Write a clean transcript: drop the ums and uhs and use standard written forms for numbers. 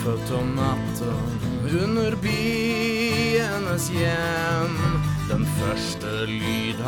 født om natten under bienes hjem. Den første lyd